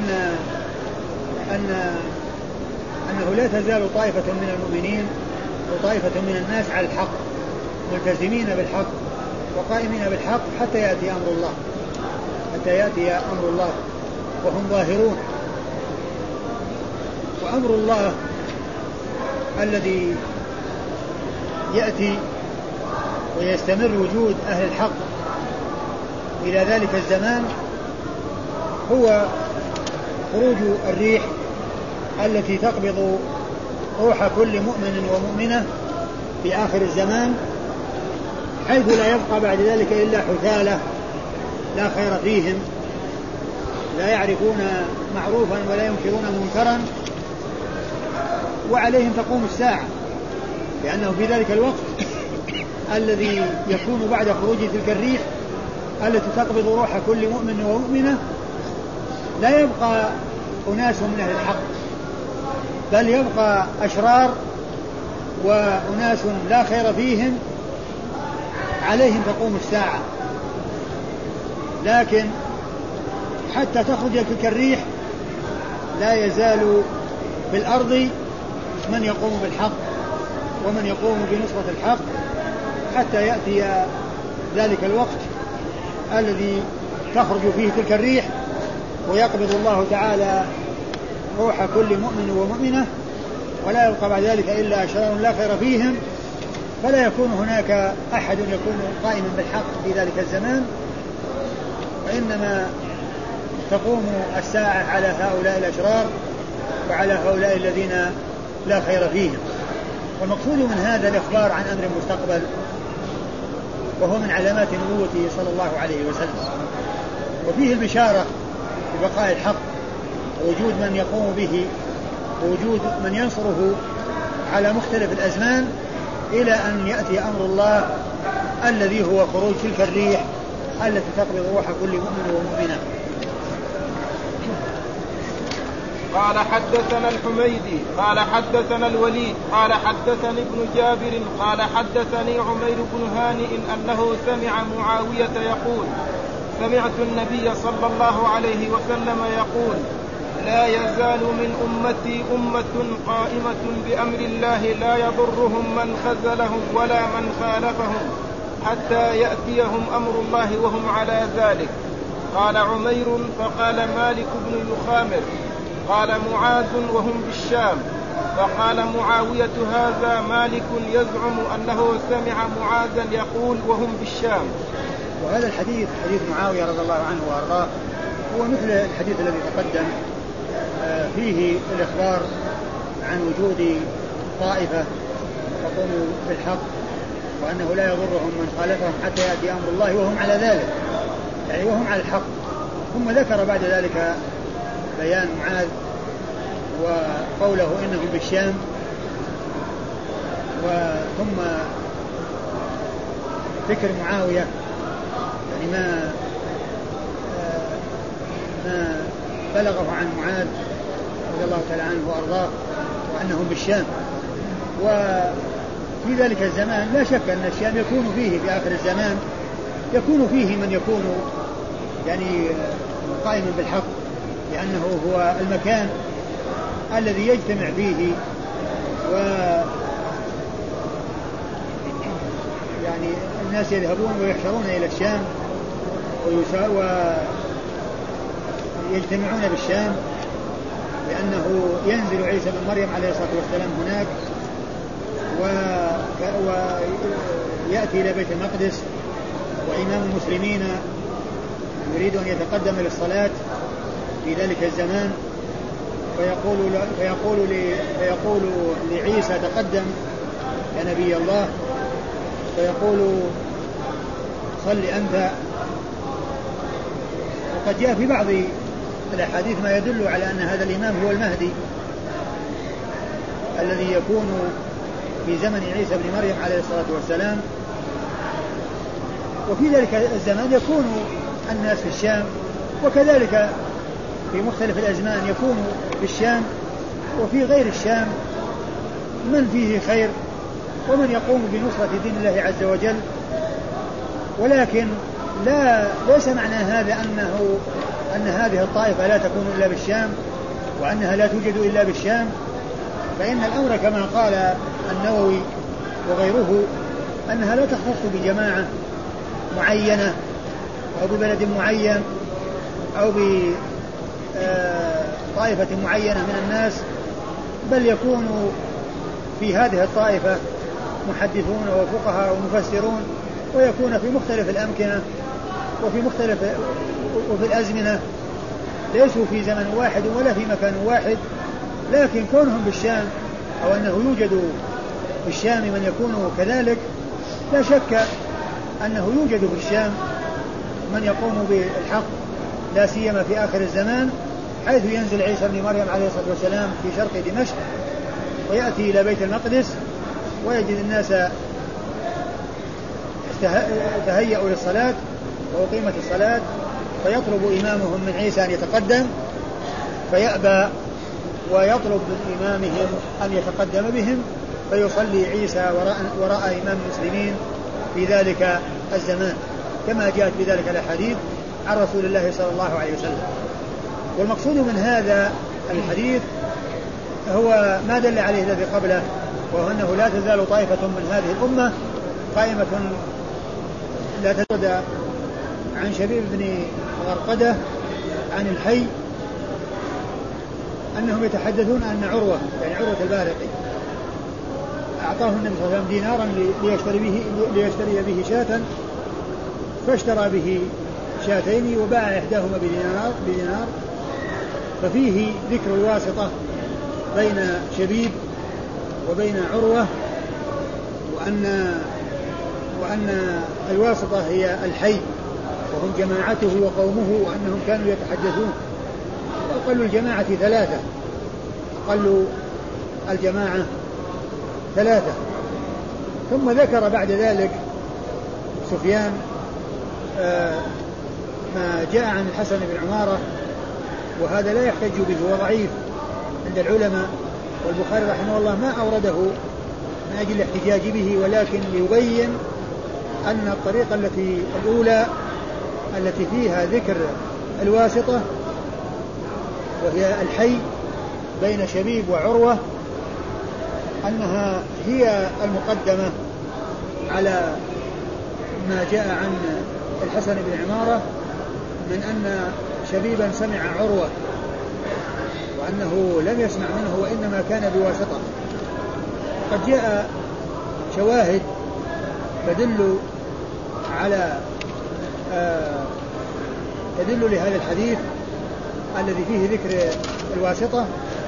أنه لا تزال طائفة من المؤمنين وطائفة من الناس على الحق ملتزمين بالحق وقائمين بالحق حتى يأتي أمر الله وهم ظاهرون. وأمر الله الذي يأتي ويستمر وجود أهل الحق إلى ذلك الزمان هو خروج الريح التي تقبض روح كل مؤمن ومؤمنة في آخر الزمان، حيث لا يبقى بعد ذلك إلا حثالة لا خير فيهم، لا يعرفون معروفا ولا ينكرون منكرا، وعليهم تقوم الساعة، لأنه في ذلك الوقت الذي يكون بعد خروج تلك الريح التي تقبض روح كل مؤمن ومؤمنة لا يبقى أناس من أهل الحق، بل يبقى أشرار وأناس لا خير فيهم، عليهم تقوم الساعة. لكن حتى تخرج تلك الريح لا يزال في الأرض من يقوم بالحق ومن يقوم بنصرة الحق حتى يأتي ذلك الوقت الذي تخرج فيه تلك الريح ويقبض الله تعالى روح كل مؤمن ومؤمنة، ولا يبقى بعد ذلك إلا أشرار لا خير فيهم، فلا يكون هناك أحد يكون قائما بالحق في ذلك الزمان، وإنما تقوم الساعة على هؤلاء الأشرار وعلى هؤلاء الذين لا خير فيهم. والمقصود من هذا الإخبار عن أمر مستقبل، وهو من علامات نبوته صلى الله عليه وسلم، وفيه البشارة ببقاء الحق وجود من يقوم به ووجود من ينصره على مختلف الأزمان إلى أن يأتي أمر الله الذي هو خروج تلك الريح التي تقبض روح كل مؤمن ومؤمنة. قال حدثنا الحميدي قال حدثنا الوليد قال حدثني ابن جابر قال حدثني عمير بن هانئ أنه سمع معاوية يقول سمعت النبي صلى الله عليه وسلم يقول لا يزال من أمتي أمة قائمة بأمر الله لا يضرهم من خذلهم ولا من خالفهم حتى يأتيهم أمر الله وهم على ذلك. قال عمير فقال مالك بن يخامر قال معاذ وهم بالشام. فقال معاوية هذا مالك يزعم أنه سمع معاذا يقول وهم بالشام. وهذا الحديث حديث معاوية رضي الله عنه وأرضاه هو مثل الحديث الذي تقدم فيه الإخبار عن وجود طائفة تقوم بالحق وأنه لا يضرهم من خالفهم حتى يأتي أمر الله وهم على ذلك يعني وهم على الحق. ثم ذكر بعد ذلك بيان معاذ وقوله إنهم بالشام ثم ذكر معاوية يعني ما بلغه عن معاذ رضي الله تعالى عنه وأرضاه وأنهم بالشام. وفي ذلك الزمان لا شك أن الشام يكون فيه في آخر الزمان يكون فيه من يكون يعني قائما بالحق لأنه هو المكان الذي يجتمع فيه يعني الناس يذهبون ويحشرون إلى الشام ويجتمعون بالشام لأنه ينزل عيسى بن مريم عليه الصلاة والسلام هناك ويأتي إلى بيت المقدس وإمام المسلمين يريد أن يتقدم للصلاة في ذلك الزمان فيقول لعيسى تقدم يا نبي الله فيقول صل أنت. وقد جاء في بعض الأحاديث ما يدل على أن هذا الإمام هو المهدي الذي يكون في زمن عيسى بن مريم عليه الصلاة والسلام. وفي ذلك الزمان يكون الناس في الشام وكذلك في مختلف الأزمان يكون في الشام وفي غير الشام من فيه خير ومن يقوم بنصرة دين الله عز وجل. ولكن ليس معنى هذا أن هذه الطائفة لا تكون إلا بالشام وأنها لا توجد إلا بالشام. فإن الأمر كما قال النووي وغيره أنها لا تختص بجماعة معينة أو ببلد معين أو بطائفة معينة من الناس بل يكون في هذه الطائفة محدثون وفقهاء ومفسرون ويكون في مختلف الأمكنة وفي الأزمنة ليسوا في زمن واحد ولا في مكان واحد. لكن كونهم بالشام أو أنه يوجد في الشام من يكون كذلك لا شك أنه يوجد في الشام من يقوم بالحق لا سيما في آخر الزمان حيث ينزل عيسى بن مريم عليه الصلاة والسلام في شرق دمشق ويأتي إلى بيت المقدس ويجد الناس تهيأوا للصلاة وأقيمت الصلاة فيطلب إمامهم من عيسى أن يتقدم فيأبى ويطلب من إمامهم أن يتقدم بهم فيصلي عيسى وراء إمام المسلمين في ذلك الزمان كما جاءت بذلك الأحاديث عن رسول الله صلى الله عليه وسلم. والمقصود من هذا الحديث هو ما دل عليه الذي قبله وهو أنه لا تزال طائفة من هذه الأمة قائمة لا تزال. عن شبيب بن غرقدة عن الحي أنهم يتحدثون أن عروة يعني عروة البارقي أعطاه النبي صلى الله عليه وسلم دينارا ليشتري به شاة فاشترى به شاتين وباع إحداهما بدينار ففيه ذكر الواسطة بين شبيب وبين عروة وأن الواسطة هي الحي وهم جماعته وقومه وأنهم كانوا يتحدثون أقل الجماعة 3، أقل الجماعة 3. ثم ذكر بعد ذلك سفيان ما جاء عن الحسن بن عمارة، وهذا لا يحتج به، هو ضعيف عند العلماء، والبخاري رحمه الله ما أورده من أجل الاحتجاج به، ولكن ليبين أن الطريقة الأولى التي فيها ذكر الواسطة وهي الحي بين شبيب وعروة أنها هي المقدمة على ما جاء عن الحسن بن عمارة من أن شبيبا سمع عروة وأنه لم يسمع منه وإنما كان بواسطة. قد جاء شواهد تدل لهذا الحديث الذي فيه ذكر الواسطة.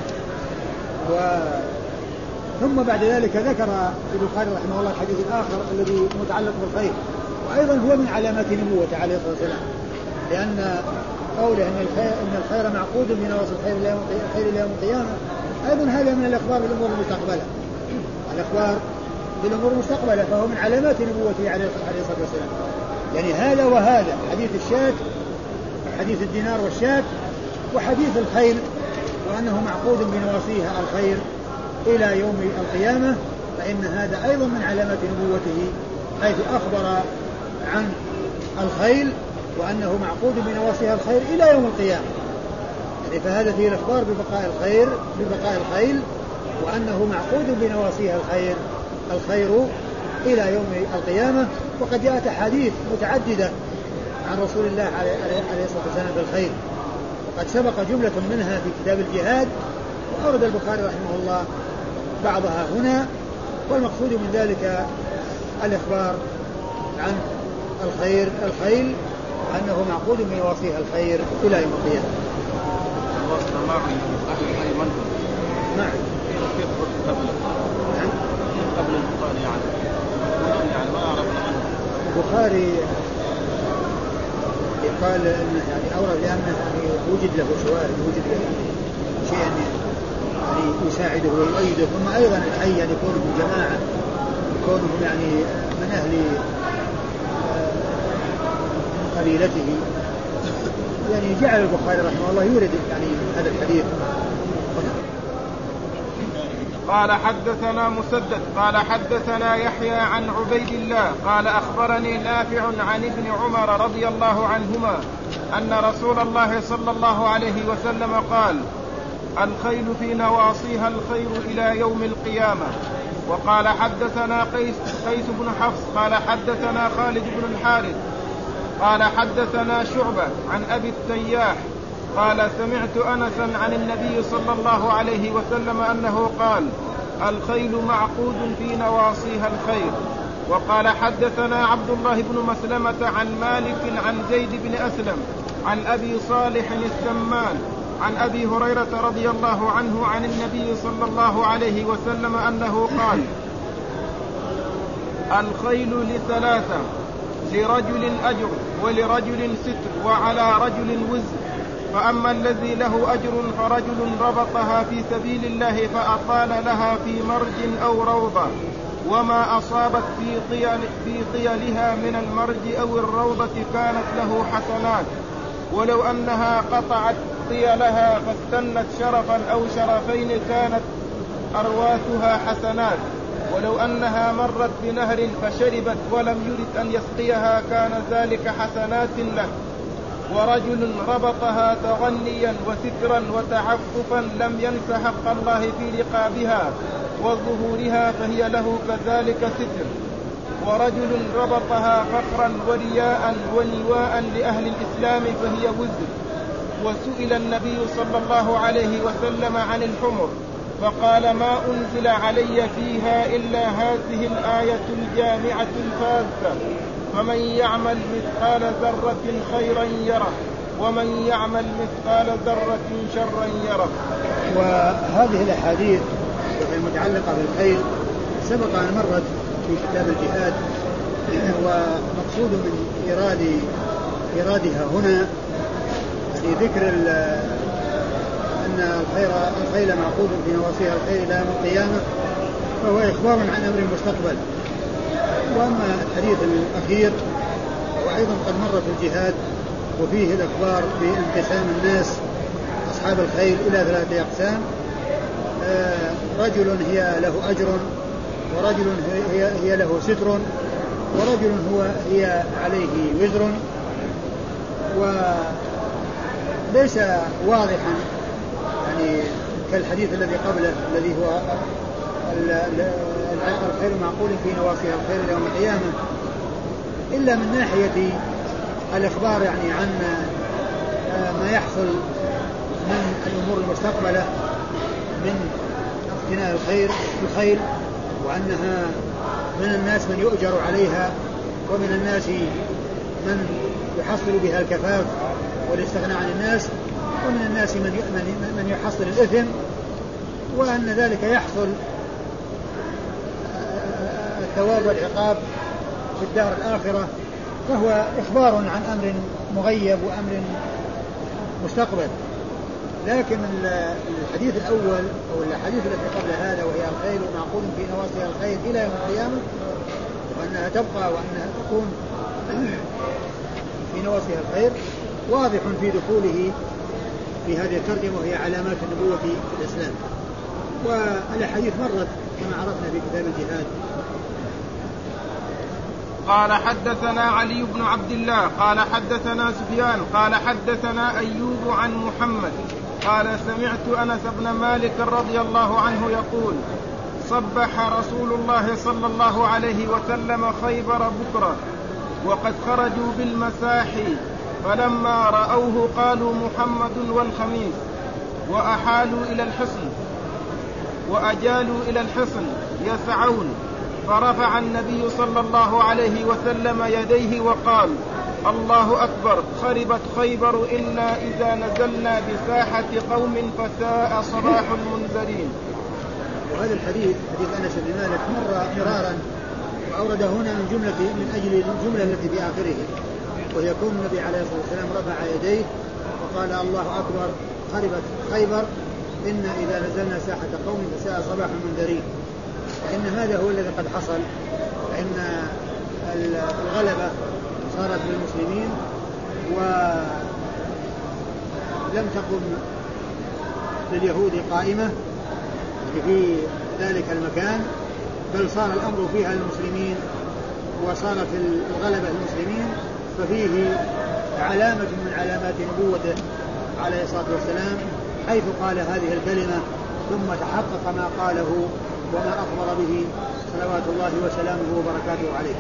ثم بعد ذلك ذكر البخاري رحمه الله الحديث الآخر الذي متعلق بالخير، وأيضا هو من علامات نبوته عليه الصلاة والسلام، لأن قوله إن الخير معقود بنواصي الخير إلى يوم القيامة، أيضا هذا من الأخبار بالأمور المستقبلة، الأخبار بالأمور المستقبلة، فهو من علامات نبوته عليه الصلاة والسلام. يعني هذا وهذا، حديث الشاة، حديث الدينار والشاة، وحديث الخيل وأنه معقود بنواصيها الخير إلى يوم القيامة، فإن هذا أيضا من علامات نبوته، حيث أخبر عن الخيل وأنه معقود بنواصيها الخير إلى يوم القيامة. يعني فهذا فيه الإخبار ببقاء الخيل وأنه معقود بنواصيها الخير إلى يوم القيامة. وقد جاءت أحاديث متعددة عن رسول الله عليه الصلاة والسلام بالخير، وقد سبق جملة منها في كتاب الجهاد، وأورد البخاري رحمه الله بعضها هنا، والمقصود من ذلك الإخبار عن الخيل وأنه معقود بنواصيها الخير إلى يوم القيامة. الوصل معي أهل الخير من معي قبل البخاري يعني ما أعرفنا منه. البخاري قال إنه يعني أورد لأنه وجد له شواهد، وجد له شيء يعني يساعده ويؤيده. ثم أيضا الحي يعني كونهم جماعة، كونهم يعني من أهل قبيلته، يعني جعل البخاري رحمه الله يورد يعني هذا الحديث. قال حدثنا مسدد قال حدثنا يحيى عن عبيد الله قال أخبرني نافع عن ابن عمر رضي الله عنهما أن رسول الله صلى الله عليه وسلم قال: الخيل في نواصيها الخير إلى يوم القيامة. وقال حدثنا قيس بن حفص قال حدثنا خالد بن الحارث قال حدثنا شعبة عن أبي التياح قال: سمعت أنسا عن النبي صلى الله عليه وسلم أنه قال: الخيل معقود في نواصيها الخير. وقال حدثنا عبد الله بن مسلمة عن مالك عن زيد بن أسلم عن أبي صالح السمان عن أبي هريرة رضي الله عنه عن النبي صلى الله عليه وسلم أنه قال: الخيل لثلاثة: لرجل أجر، ولرجل ستر، وعلى رجل وزر. فأما الذي له أجر فرجل ربطها في سبيل الله فأطال لها في مرج أو روضة، وما أصابت في طيلها من المرج أو الروضة كانت له حسنات، ولو أنها قطعت طيلها فاستنت شرفا أو شرفين كانت أرواثها حسنات، ولو أنها مرت بنهر فشربت ولم يرد أن يسقيها كان ذلك حسنات له. ورجل ربطها تغنيا وسترا وتعففا لم ينس حق الله في رقابها وظهورها فهي له كذلك ستر. ورجل ربطها فخرا ورياء ونواء لأهل الإسلام فهي وزر. وسئل النبي صلى الله عليه وسلم عن الحمر فقال: ما أنزل علي فيها إلا هذه الآية الجامعة الفاذة: فمن يعمل مثقال ذرة خيرا يره، ومن يعمل مثقال ذرة شرا يره. وهذه الأحاديث المتعلقة بالخيل سبق أن مرت في كتاب الجهاد، ومقصود من إيرادها هنا في ذكر أن الخيل معقود في نواصيها الخير إلى يوم القيامة، فهو إخبار عن أمر مستقبل. وأما الحديث الأخير وأيضا قد مر في الجهاد، وفيه الإخبار بانقسام الناس أصحاب الخيل إلى 3 أقسام: رجل هي له أجر، ورجل هي له ستر، ورجل هي عليه وزر. وليس واضحا يعني كالحديث الذي قبله الذي هو الخير معقول في نواصيها الخير يوم القيامة، إلا من ناحية الإخبار يعني عن ما يحصل من الأمور المستقبلة من اقتناء الخيل، وأنها من الناس من يؤجر عليها، ومن الناس من يحصل بها الكفاف والاستغناء عن الناس، ومن الناس من يحصل الإثم، وأن ذلك يحصل الثواب والعقاب في الدار الآخرة. فهو إخبار عن أمر مغيب وأمر مستقبل. لكن الحديث الأول أو الحديث الذي قبل هذا وهي الخيل معقود في نواصيها الخير إلى يوم القيامة، وأنها تبقى وأنها تكون في نواصيها الخير، واضح في دخوله في هذه الترجمة وهي علامات النبوة في الإسلام. والحديث مرت كما عرفنا في كتاب الجهاد. قال حدثنا علي بن عبد الله قال حدثنا سفيان قال حدثنا أيوب عن محمد قال سمعت أنس بن مالك رضي الله عنه يقول: صبح رسول الله صلى الله عليه وسلم خيبر بكرة وقد خرجوا بالمساحي، فلما رأوه قالوا محمد والخميس، وأحالوا إلى الحصن وأجالوا إلى الحصن يسعون، فرفع النبي صلى الله عليه وسلم يديه وقال: الله أكبر، خربت خيبر إلا إذا نزلنا بساحة قوم فساء صباح المنذرين. وهذا الحديث حديث أنس بن مالك مر مرارا، وأورد هنا من أجل الجملة التي في آخره، وهي كون النبي عليه الصلاة والسلام رفع يديه وقال: الله أكبر، خربت خيبر إن إذا نزلنا ساحة قوم فساء صباح المنذرين. إن هذا هو الذي قد حصل، فإن الغلبة صارت للمسلمين ولم تقم لليهود قائمة في ذلك المكان، بل صار الأمر فيها المسلمين وصارت الغلبة المسلمين، ففيه علامة من علامات نبوته عليه الصلاة والسلام، حيث قال هذه الكلمة ثم تحقق ما قاله وما أخبر به صلوات الله وسلامه وبركاته عليه.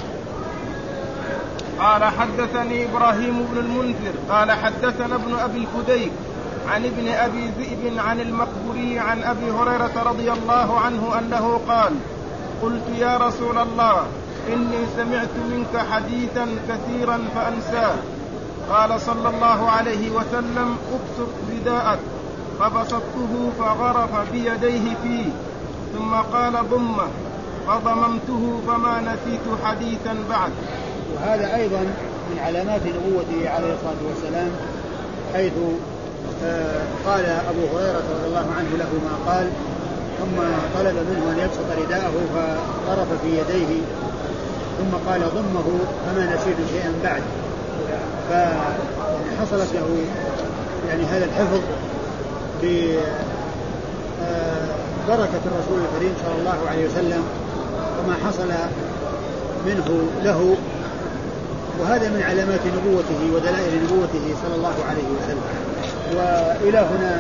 قال حدثني إبراهيم بن المنذر قال حدثنا ابن أبي الفديك عن ابن أبي ذئب عن المقبوري عن أبي هريرة رضي الله عنه أنه قال: قلت يا رسول الله إني سمعت منك حديثا كثيرا فأنساه. قال صلى الله عليه وسلم: ابسط رداءك، فبسطته فغرف بيديه فيه، ثم قال: ضمه، فضممته فما نسيت حديثا بعد. وهذا أيضا من علامات نبوته عليه الصلاة والسلام، حيث قال أبو هريرة رضي الله عنه له ما قال، ثم طلب منه أن يبسط رداءه فغرف في يديه، ثم قال: ضمه فما نسيت شيئا بعد. فحصلت له يعني هذا الحفظ بركة الرسول الكريم صلى الله عليه وسلم وما حصل منه له، وهذا من علامات نبوته ودلائل نبوته صلى الله عليه وسلم. وإلى هنا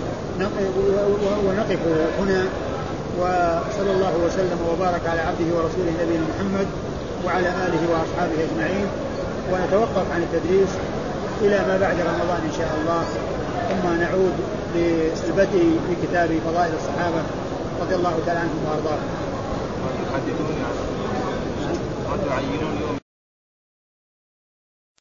ونقف هنا، وصلى الله وسلم وبارك على عبده ورسوله نبينا محمد وعلى آله وأصحابه أجمعين، ونتوقف عن التدريس إلى ما بعد رمضان إن شاء الله، ثم نعود للبدء في كتاب فضائل الصحابة رضي الله تعالى عنهم وأرضاهم.